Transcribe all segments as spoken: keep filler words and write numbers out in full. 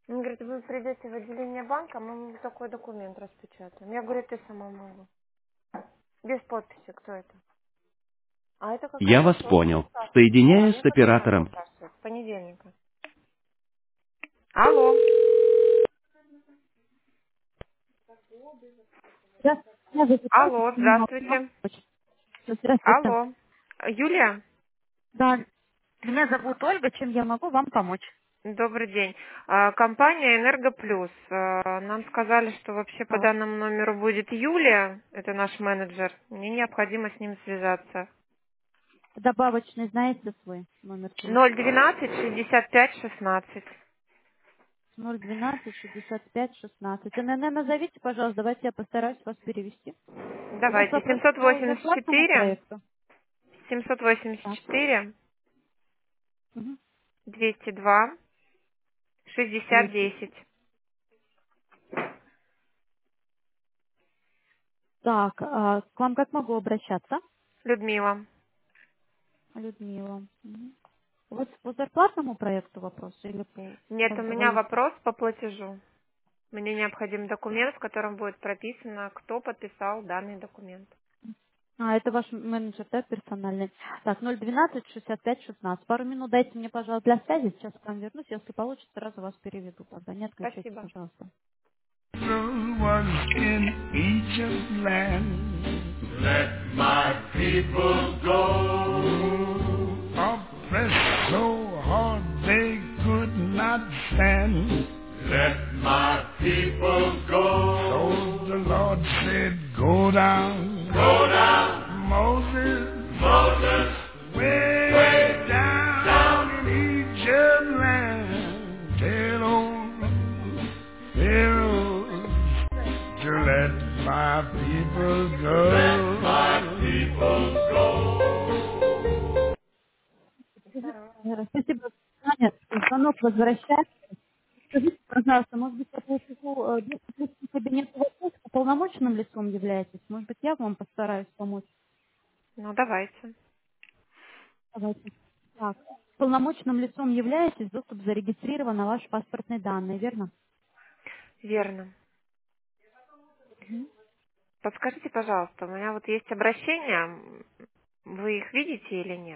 Он говорит, вы придете в отделение банка, мы вам такой документ распечатаем. Я говорю, ты сама могу. Без подписи, кто это? А это Я какая? вас Сложно понял. спрашивать. А Соединяю мне с потом надо оператором. спрашивать. С понедельника. Алло. Здравствуйте, меня зовут Ольга, Алло, чем я могу вам здравствуйте. помочь? Здравствуйте. Алло. Юлия, Да, меня зовут Ольга, чем я могу вам помочь? добрый день. А, Компания «Энергоплюс». А, Нам сказали, что вообще по Так, данному номеру будет Юлия, это наш менеджер. Мне необходимо с ним связаться. добавочный знаете свой номер ноль телефона? двенадцать шестьдесят пять шестнадцать. ноль двенадцать шестьдесят пять шестнадцать. эн эн назовите, пожалуйста, давайте я постараюсь вас перевести. У вас Давайте. вопрос по зарплатному 784 проекту? Так. 784 Угу. 202 шестьдесят двести. десять. Так, а к вам как могу обращаться? Людмила. Людмила. Мгм. У вас по зарплатному проекту вопрос или по Нет, у меня газовой? вопрос по платежу. Мне необходим документ, в котором будет прописано, кто подписал данный документ. А, это ваш менеджер, да, персональный. Так, ноль двенадцать шестьдесят пять шестнадцать. Пару минут дайте мне, пожалуйста, для связи. Сейчас к вам вернусь. Если получится, сразу вас переведу. Тогда не отключайтесь, Спасибо. пожалуйста. Was in Egypt land. Let my people go. Oppressed so hard they could not stand. Let my people go. So the Lord said, go down. Go down. Moses. Moses. Way, way down, down in Egypt land. Tell old Pharaoh to let my people go. Let my people go. Э, Спасибо за внимание. Звонок возвращается. Скажите, пожалуйста, может быть, я получу э, доступ в кабинет вопросов, полномочным лицом являетесь? Может быть, я вам постараюсь помочь? Ну, давайте. Давайте. Так, полномочным лицом являетесь, доступ зарегистрирован на ваши паспортные данные, верно? Верно. Подскажите, пожалуйста, у меня вот есть обращения. Вы их видите или нет?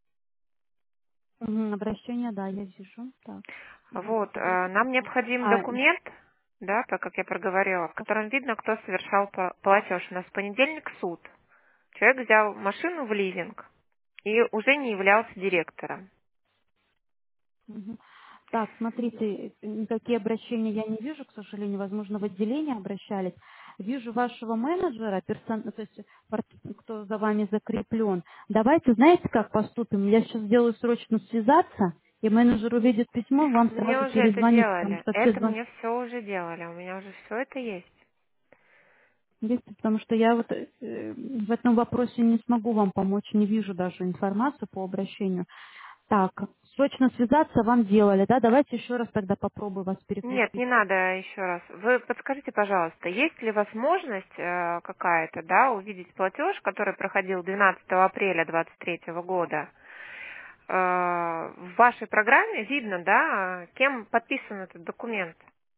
Мгм, обращение, да, я вижу. Так, Вот, давайте, э, давайте нам посмотрим. необходим А, документ, да, так как я проговорила, в котором видно, кто совершал пла- платеж. У нас в понедельник суд. Человек взял машину в лизинг и уже не являлся директором. мгм. Так, смотрите, никакие обращения я не вижу, к сожалению, возможно, в отделение обращались. Вижу вашего менеджера, персон... то есть пар- кто за вами закреплен. Давайте, знаете, как поступим? Я сейчас сделаю срочно связаться, и менеджер увидит письмо, вам Мне сразу уже это перезвонит, потому делали. что все Это звон- мне все уже делали. У меня уже все это есть. есть, потому что я вот э, в этом вопросе не смогу вам помочь, не вижу даже информацию по обращению. Так, срочно связаться вам делали, да? Давайте еще раз тогда попробую вас Нет, переключить. не надо еще раз. Вы подскажите, пожалуйста, есть ли возможность э, какая-то, да, увидеть платеж, который проходил двенадцатого апреля двадцать третьего года? Э, в вашей программе видно, да, кем подписан этот документ.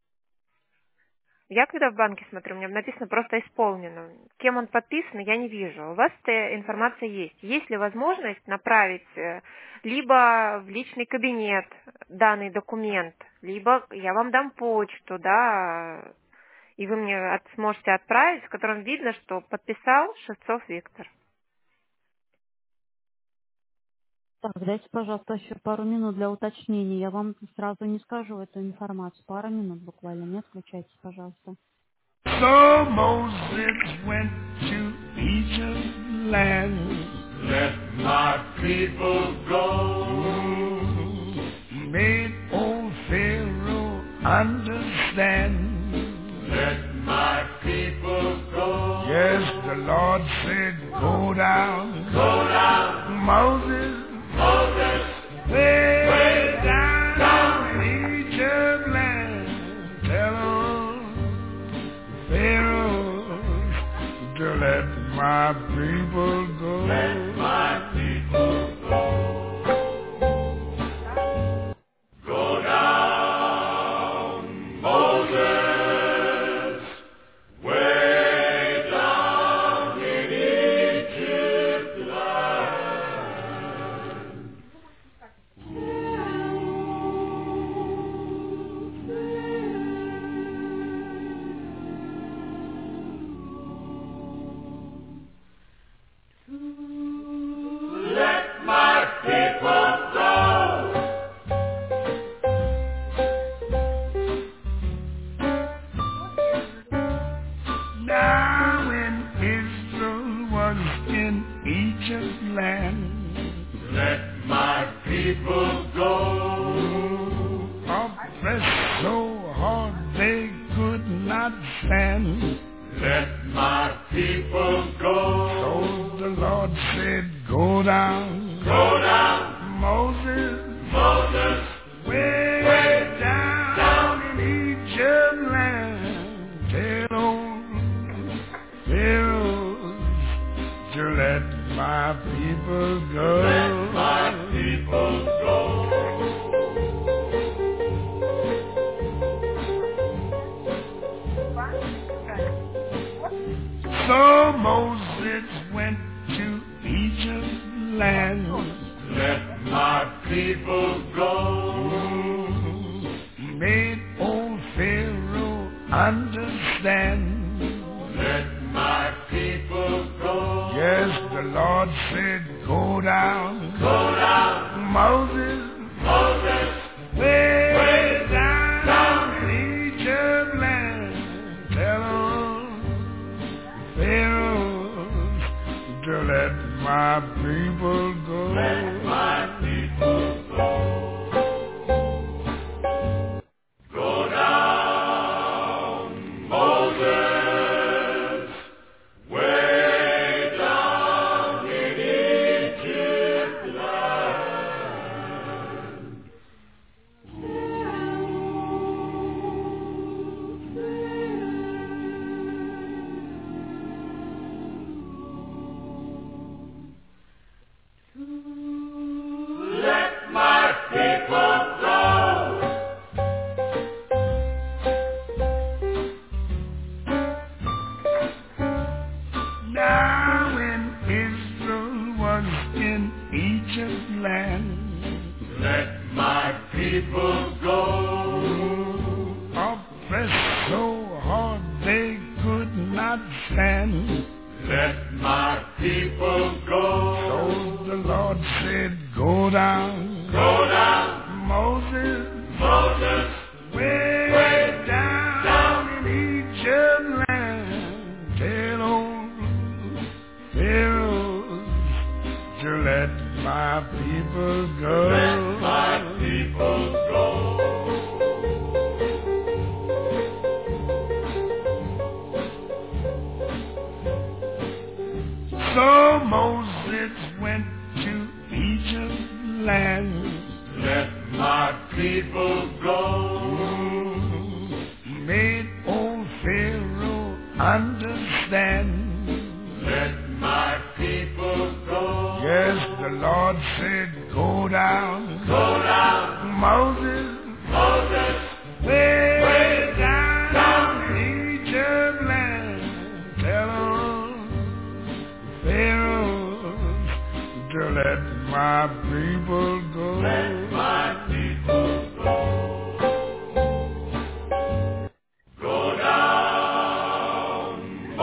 Я когда в банке смотрю, у меня написано просто исполнено. Кем он подписан, я не вижу. У вас эта информация есть. Есть ли возможность направить э, либо в личный кабинет данный документ, либо я вам дам почту, да, и вы мне от- сможете отправить, в котором видно, что подписал Шевцов Виктор. Так, дайте, пожалуйста, еще пару минут для уточнения. Я вам сразу не скажу эту информацию. Пару минут буквально. Не отключайтесь, пожалуйста. So Moses went to Egypt land. Let my people go. Mm, Made old Pharaoh understand. Let my people go. Yes, the Lord said, go down. Go down. Moses. Moses. Way, way down, down in Egypt land. Tell 'em Pharaoh to let my people go. Let my people go. stand. Let my people go. Yes, the Lord said, go down. Go down. Moses. Moses. Way, way down, down in Egypt land. Tell them, Pharaoh, to let my people go. Let my people go. Go down, Moses, way down in Egypt land. Let my people go. Now when Israel was in Egypt land, let my people go. Oppressed so hard they could not stand. Let my people go. So the Lord said, go down. Go down. Moses. Moses. Way, way down, down in Egypt land. Tell old Pharaoh to let my people go. Let my people go. So Moses went to Egypt land. Let my people go. He made old Pharaoh understand. Let my people go. Yes, the Lord said, go down. Go down. Moses. Moses. Way, way down, down in Egypt land. Tell them, Pharaoh, to let my people go. Let my people go. Go down,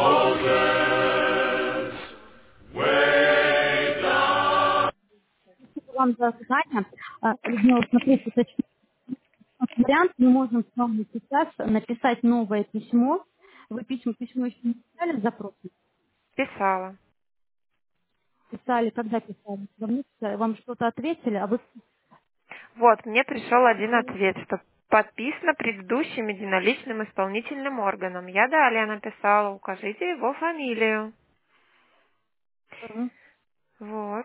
Moses, way down. Спасибо вам за задание. А, Людмила, смотрите, точно вариант. Мы можем с вами сейчас написать новое письмо. Вы письмо, письмо еще не писали, запрос Писала. писали, когда писали? Давно писали? Вам что-то ответили, а вы Вот, мне пришел один ответ, что подписано предыдущим единоличным исполнительным органом. Я далее написала, укажите его фамилию. Мгм. Вот.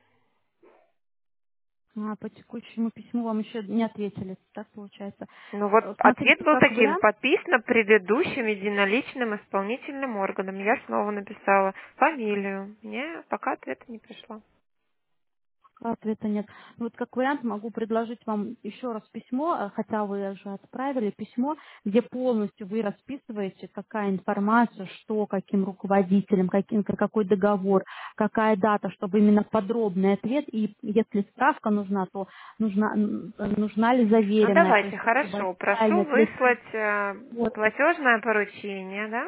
А, по текущему письму вам еще не ответили, так получается. Ну вот Э, ответ Смотрите, был как таким, вариант, подписано предыдущим единоличным исполнительным органом. Я снова написала фамилию. Мне пока ответа не пришло. ответа нет. Ну, вот как вариант могу предложить вам еще раз письмо, э, хотя вы уже отправили письмо, где полностью вы расписываете, какая информация, что, каким руководителем, каким, какой договор, какая дата, чтобы именно подробный ответ. И если справка нужна, то нужна, м, нужна ли Ну заверенная, то давайте, есть чтобы хорошо. официальный Прошу ответ. выслать э, Вот. платежное поручение, да?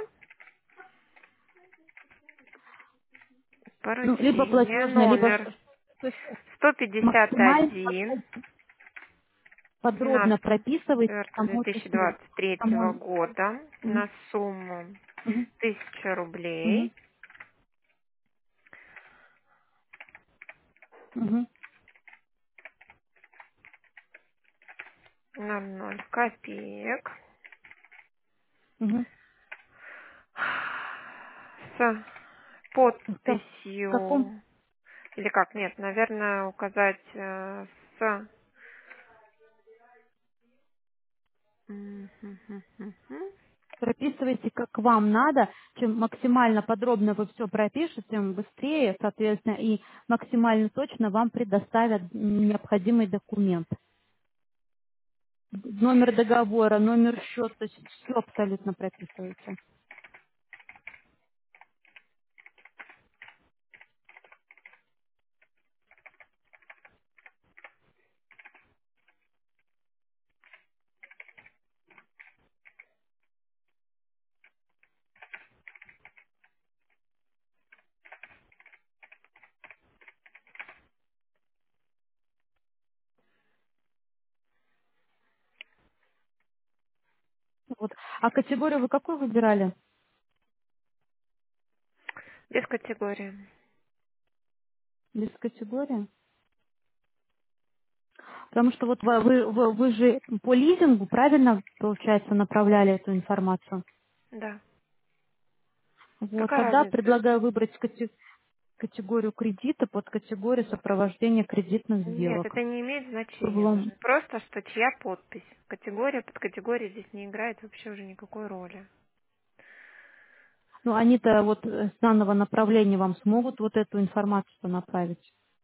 Ну, либо Поручение, платежная, либо номер что, то есть сто пятьдесят максимально один подробно семнадцатого прописывайте само две тысячи письмо. двадцать третьего Само... года Мгм, на сумму мгм, тысяча рублей, мгм, мгм, ноль ноль копеек, мгм. с Это в каком подписью, или как, нет, наверное, указать э, с... Мгм, мгм, мгм. прописывайте, как вам надо. Чем максимально подробно вы все пропишете, тем быстрее, соответственно, и максимально точно вам предоставят необходимый документ. Номер договора, номер счета, то есть все абсолютно прописывается. Вот. А категорию вы какую выбирали? Без категории. Без категории? Потому что вот вы, вы, вы- вы же по лизингу, правильно, получается, направляли эту информацию? Да. Вот, Какая тогда разница? предлагаю выбрать кате- категорию кредита под категорию сопровождения кредитных Нет, сделок. это не имеет Чтобы значения вам... уже. Просто, что чья подпись. Категория под категорией здесь не играет вообще уже никакой роли. Ну, они-то вот э, с данного направления вам смогут вот эту информацию направить.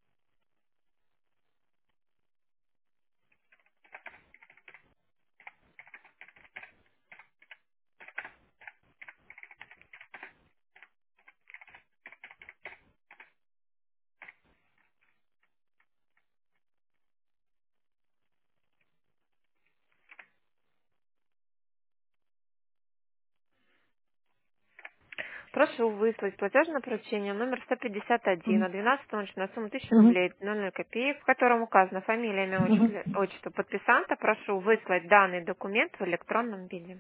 Прошу выслать платежное поручение номер сто пятьдесят один Мгм. на двенадцатого на сумму тысяча Мгм. рублей ноль ноль копеек, в котором указана фамилия, имя, Мгм. отчество, отчество подписанта. Прошу выслать данный документ в электронном виде.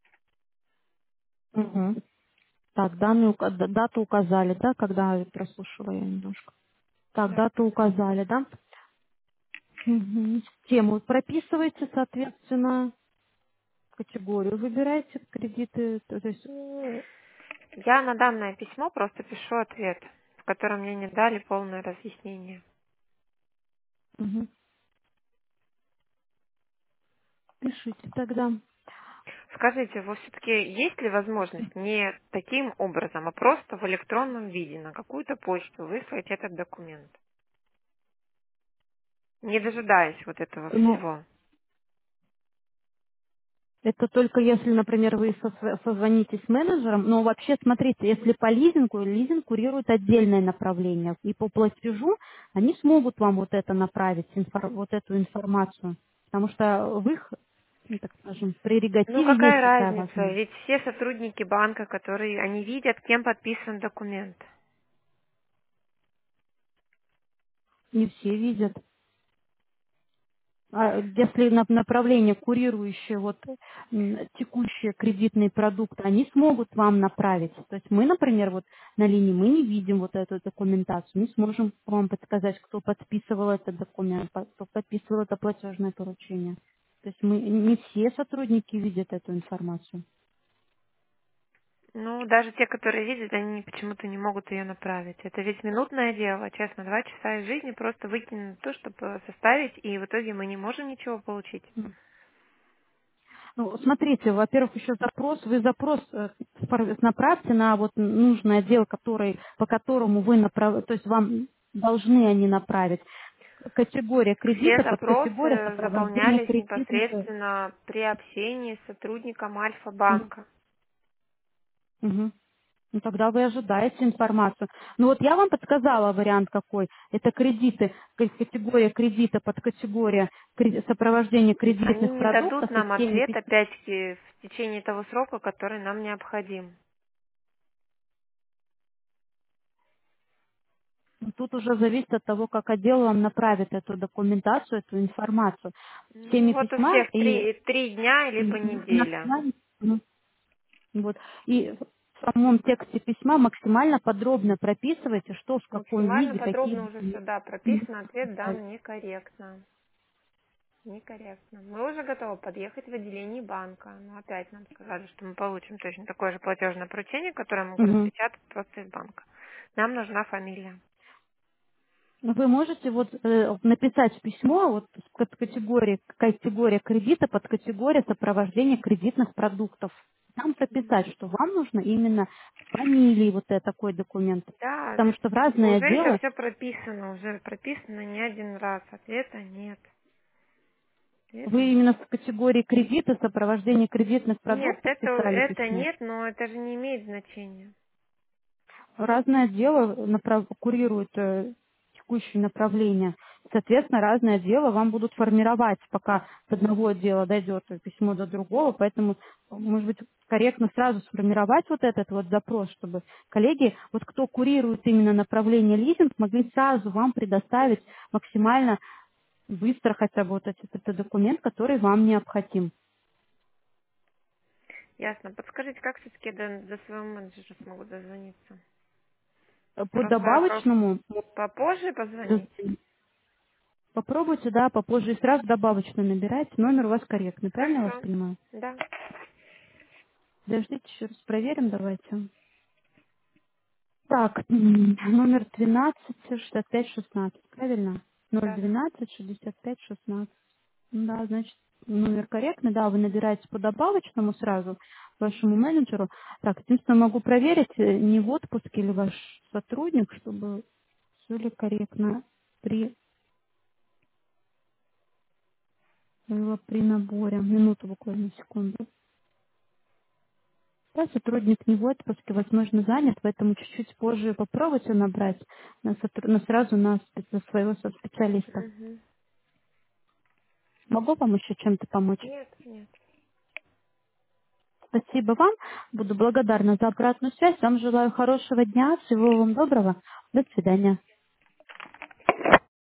Мгм. Так, данные, ука- д- дату указали, да, когда я прослушала я немножко. Так, Да. дату указали, да? Мгм. Тему прописываете, соответственно, категорию выбираете, кредиты, то то есть, э, Я на данное письмо просто пишу ответ, в котором мне не дали полное разъяснение. мгм. Пишите тогда. Скажите, вот все-таки есть ли возможность не таким образом, а просто в электронном виде на какую-то почту выслать этот документ, не дожидаясь вот этого Ну, всего? это только если, например, вы со- созвонитесь с менеджером, но вообще, смотрите, если по лизингу, лизинг курирует отдельное направление, и по платежу они смогут вам вот это направить, инфор- вот эту информацию, потому что в их, ну, так скажем, Ну прерогативе есть какая такая разница? возможность. Ведь все сотрудники банка, которые они видят, кем подписан документ. Не все видят. А если на- направление, курирующее вот м, текущие кредитные продукты, они смогут вам направить. То есть мы, например, вот на линии мы не видим вот эту документацию, не сможем вам подсказать, кто подписывал этот документ, по- кто подписывал это платежное поручение. То есть мы не все сотрудники видят эту информацию. Ну, даже те, которые видят, они почему-то не могут ее направить. Это ведь минутное дело, честно, два часа из жизни просто выкинуть на то, чтобы составить, и в итоге мы не можем ничего получить. Ну, смотрите, во-первых, еще запрос, вы запрос э, фор- направьте на вот нужный отдел, который, по которому вы направ... то есть вам должны они направить. Категория Все кредита под категория запросы сопровождения заполнялись кредитных. э, непосредственно при общении с сотрудником м, Альфа-банка. мгм. Ну, тогда вы ожидаете информацию. Ну вот я вам подсказала вариант какой. Это кредиты, к- категория кредита под категория кре- сопровождения Они кредитных не дадут продуктов и нам всеми ответ, опять-таки, в течение того срока, который нам необходим. Ну, тут уже зависит от того, как отдел вам направит эту документацию, эту информацию. В Ну, теме вот у письма всех и три, три дня либо м, на неделя. основании- мгм. Вот. И в самом тексте письма максимально подробно прописывайте, что в каком Максимально виде, какие подробно уже документы сюда нужно прописан, ответ представить. дан некорректно. Некорректно. Мы уже готовы подъехать в отделение банка, но опять нам сказали, что мы получим точно такое же платежное поручение, которое могу Мгм. распечатать просто из банка. Нам нужна фамилия. Вы можете вот э, написать письмо вот с кат- категории, категория кредита под категория сопровождения кредитных продуктов. Там прописать, что вам нужно именно фамилии вот это, такой документ. Да, Потому ведь что в разные уже это отделы все прописано, уже прописано не один раз. Ответа нет. Ответа вы нет. именно с категории кредита, сопровождения кредитных Нет, продуктов это, писали это письмо. нет, но это же не имеет значения. Разное дело направ- курирует э, текущее направление. Соответственно, разное дело вам будут формировать, пока с одного отдела дойдет письмо до другого. Поэтому, может быть, корректно сразу сформировать вот этот вот запрос, чтобы коллеги, вот кто курирует именно направление лизинг, могли сразу вам предоставить максимально быстро хотя бы вот этот, этот документ, который вам необходим. Ясно. Подскажите, как все-таки до, до своего менеджера смогу дозвониться? По Просто, добавочному просто попозже позвонить? попробуйте, да, попозже и сразу добавочно набирайте. Номер у вас корректный, правильно я вас Хорошо. понимаю? Да. Подождите, еще раз проверим, давайте. Так, м, номер двенадцать шестьдесят пять шестнадцать, правильно? Ноль Да, да. двенадцать шестьдесят пять шестнадцать. Да, значит, номер корректный, да, вы набираете по добавочному сразу вашему менеджеру. Так, единственное, могу проверить, э, не в отпуске ли ваш сотрудник, чтобы все ли корректно при, было при наборе. Минуту буквально, секунду. Да, сотрудник не в отпуске, возможно, занят, поэтому чуть-чуть позже попробуйте набрать на, сотруд- на сразу на спе- своего со- специалиста. Угу. Могу вам еще чем-то помочь? Нет, нет. Спасибо вам. Буду благодарна за обратную связь. Вам желаю хорошего дня. Всего вам доброго. До свидания.